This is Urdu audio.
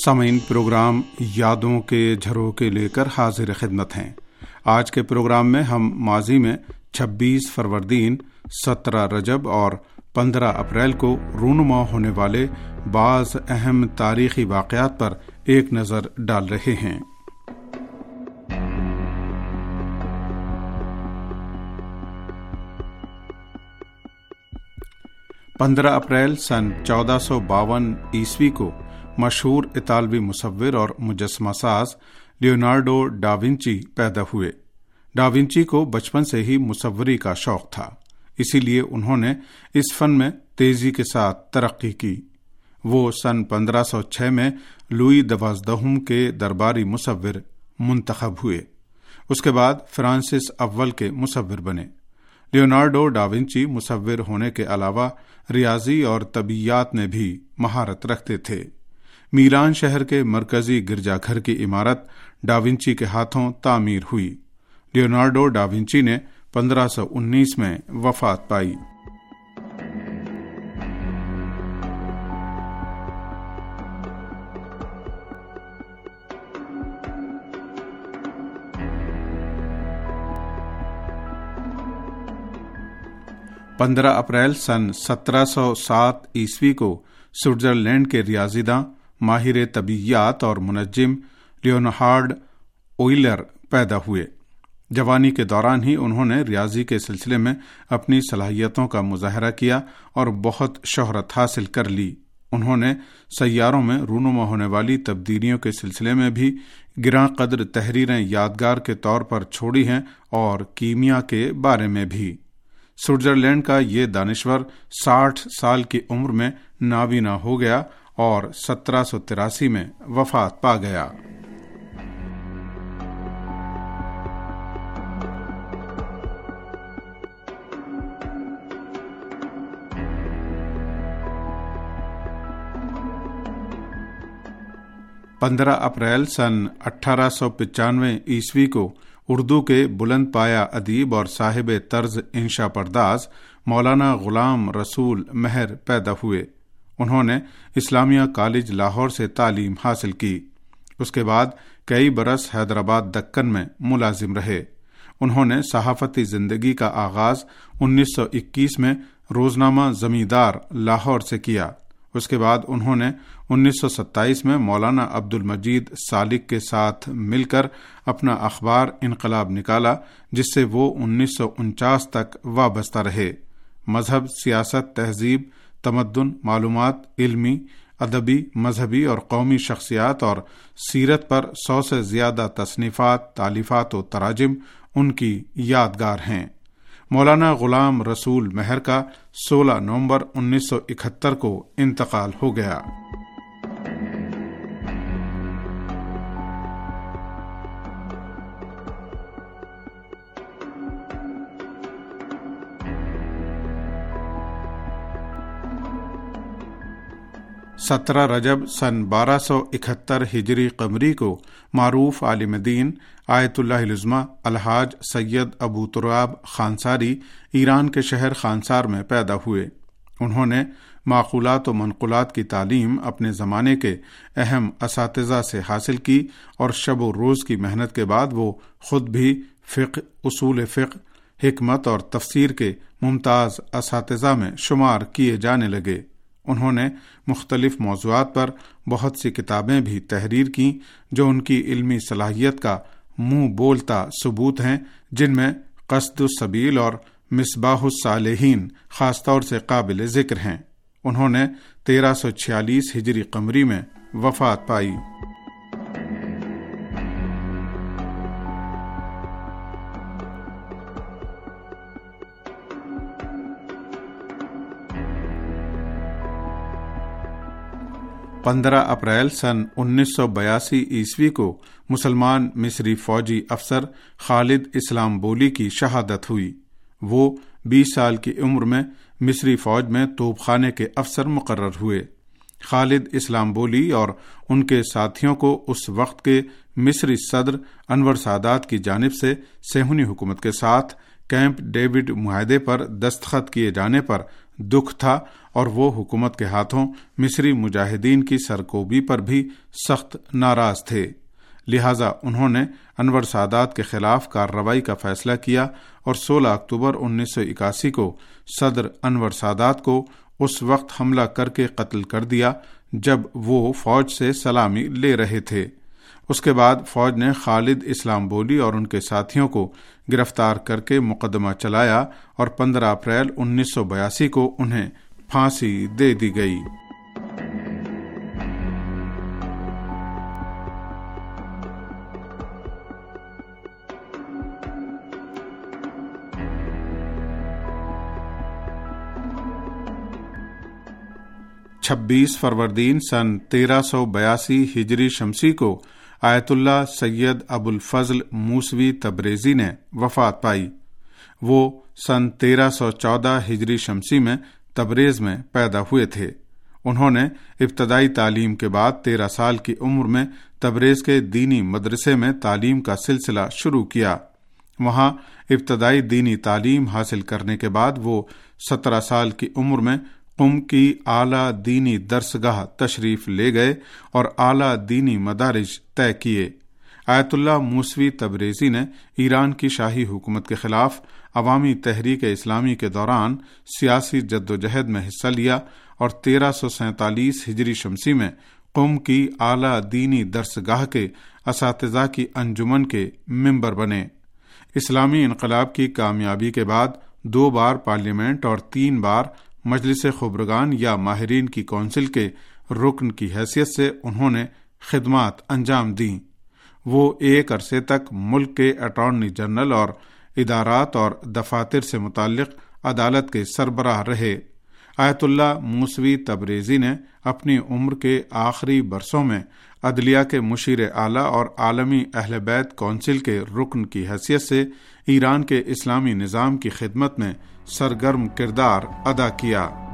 سامعین، پروگرام یادوں کے جھروکے لے کر حاضر خدمت ہیں۔ آج کے پروگرام میں ہم ماضی میں 26 فروردین، 17 رجب اور 15 اپریل کو رونما ہونے والے بعض اہم تاریخی واقعات پر ایک نظر ڈال رہے ہیں۔ 15 اپریل سن 1452 عیسوی کو مشہور اطالوی مصور اور مجسمہ ساز لیونارڈو ڈاونچی پیدا ہوئے۔ ڈاونچی کو بچپن سے ہی مصوری کا شوق تھا، اسی لیے انہوں نے اس فن میں تیزی کے ساتھ ترقی کی۔ وہ سن 1506 میں لوئی 12 کے درباری مصور منتخب ہوئے۔ اس کے بعد فرانسس اول کے مصور بنے۔ لیونارڈو ڈاونچی مصور ہونے کے علاوہ ریاضی اور طبیعیات میں بھی مہارت رکھتے تھے۔ میلان شہر کے مرکزی گرجا گھر کی عمارت ڈاونچی کے ہاتھوں تعمیر ہوئی۔ لیونارڈو ڈاونچی نے 1519 میں وفات پائی۔ پندرہ اپریل سن 1707 عیسوی کو سوئٹزرلینڈ کے ریاضی داں، ماہر طبیعیات اور منجم لیونہارڈ اوئلر پیدا ہوئے۔ جوانی کے دوران ہی انہوں نے ریاضی کے سلسلے میں اپنی صلاحیتوں کا مظاہرہ کیا اور بہت شہرت حاصل کر لی۔ انہوں نے سیاروں میں رونما ہونے والی تبدیلیوں کے سلسلے میں بھی گراں قدر تحریریں یادگار کے طور پر چھوڑی ہیں اور کیمیا کے بارے میں بھی۔ سوئٹزرلینڈ کا یہ دانشور 60 سال کی عمر میں نابینا ہو گیا اور 1783 میں وفات پا گیا۔ پندرہ اپریل سن 1895 عیسوی کو اردو کے بلند پایہ ادیب اور صاحب طرز انشا پرداز مولانا غلام رسول مہر پیدا ہوئے۔ انہوں نے اسلامیہ کالج لاہور سے تعلیم حاصل کی۔ اس کے بعد کئی برس حیدرآباد دکن میں ملازم رہے۔ انہوں نے صحافتی زندگی کا آغاز 1921 میں روزنامہ زمیندار لاہور سے کیا۔ اس کے بعد انہوں نے 1927 میں مولانا عبد المجید سالک کے ساتھ مل کر اپنا اخبار انقلاب نکالا، جس سے وہ 1949 تک وابستہ رہے۔ مذہب، سیاست، تہذیب، تمدن، معلومات، علمی، ادبی، مذہبی اور قومی شخصیات اور سیرت پر 100 سے زیادہ تصنیفات، تالیفات و تراجم ان کی یادگار ہیں۔ مولانا غلام رسول مہر کا 16 نومبر 1971 کو انتقال ہو گیا۔ سترہ رجب سن 1271 ہجری قمری کو معروف عالم دین آیت اللہ العظمی الحاج سید ابو تراب خانساری ایران کے شہر خانسار میں پیدا ہوئے۔ انہوں نے معقولات و منقولات کی تعلیم اپنے زمانے کے اہم اساتذہ سے حاصل کی اور شب و روز کی محنت کے بعد وہ خود بھی فقہ، اصول فقہ، حکمت اور تفسیر کے ممتاز اساتذہ میں شمار کیے جانے لگے۔ انہوں نے مختلف موضوعات پر بہت سی کتابیں بھی تحریر کیں جو ان کی علمی صلاحیت کا منہ بولتا ثبوت ہیں، جن میں قصد السبیل اور مصباح الصالحین خاص طور سے قابل ذکر ہیں۔ انہوں نے 1346 ہجری قمری میں وفات پائی۔ پندرہ اپریل سن 1982 عیسوی کو مسلمان مصری فوجی افسر خالد اسلام بولی کی شہادت ہوئی۔ وہ 20 سال کی عمر میں مصری فوج میں توپ خانے کے افسر مقرر ہوئے۔ خالد اسلام بولی اور ان کے ساتھیوں کو اس وقت کے مصری صدر انور سادات کی جانب سے صہیونی حکومت کے ساتھ کیمپ ڈیوڈ معاہدے پر دستخط کیے جانے پر دکھ تھا اور وہ حکومت کے ہاتھوں مصری مجاہدین کی سرکوبی پر بھی سخت ناراض تھے، لہٰذا انہوں نے انور سادات کے خلاف کارروائی کا فیصلہ کیا اور 16 اکتوبر 1981 کو صدر انور سادات کو اس وقت حملہ کر کے قتل کر دیا جب وہ فوج سے سلامی لے رہے تھے۔ اس کے بعد فوج نے خالد اسلام بولی اور ان کے ساتھیوں کو گرفتار کر کے مقدمہ چلایا اور 15 اپریل 1982 کو انہیں پھانسی دے دی گئی۔ چھبیس فروردین سن 1382 ہجری شمسی کو آیت اللہ سید ابو الفضل موسوی تبریزی نے وفات پائی۔ وہ سن 1314 ہجری شمسی میں تبریز میں پیدا ہوئے تھے۔ انہوں نے ابتدائی تعلیم کے بعد 13 سال کی عمر میں تبریز کے دینی مدرسے میں تعلیم کا سلسلہ شروع کیا۔ وہاں ابتدائی دینی تعلیم حاصل کرنے کے بعد وہ 17 سال کی عمر میں قم کی اعلیٰ دینی درسگاہ تشریف لے گئے اور اعلیٰ دینی مدارج طے کیے۔ آیت اللہ موسوی تبریزی نے ایران کی شاہی حکومت کے خلاف عوامی تحریک اسلامی کے دوران سیاسی جدوجہد میں حصہ لیا اور 1347 ہجری شمسی میں قم کی اعلیٰ دینی درسگاہ کے اساتذہ کی انجمن کے ممبر بنے۔ اسلامی انقلاب کی کامیابی کے بعد 2 بار پارلیمنٹ اور 3 بار مجلس خبرگان یا ماہرین کی کونسل کے رکن کی حیثیت سے انہوں نے خدمات انجام دیں۔ وہ ایک عرصے تک ملک کے اٹارنی جنرل اور ادارات اور دفاتر سے متعلق عدالت کے سربراہ رہے۔ آیت اللہ موسوی تبریزی نے اپنی عمر کے آخری برسوں میں عدلیہ کے مشیر اعلیٰ اور عالمی اہل بیت کونسل کے رکن کی حیثیت سے ایران کے اسلامی نظام کی خدمت میں سرگرم کردار ادا کیا۔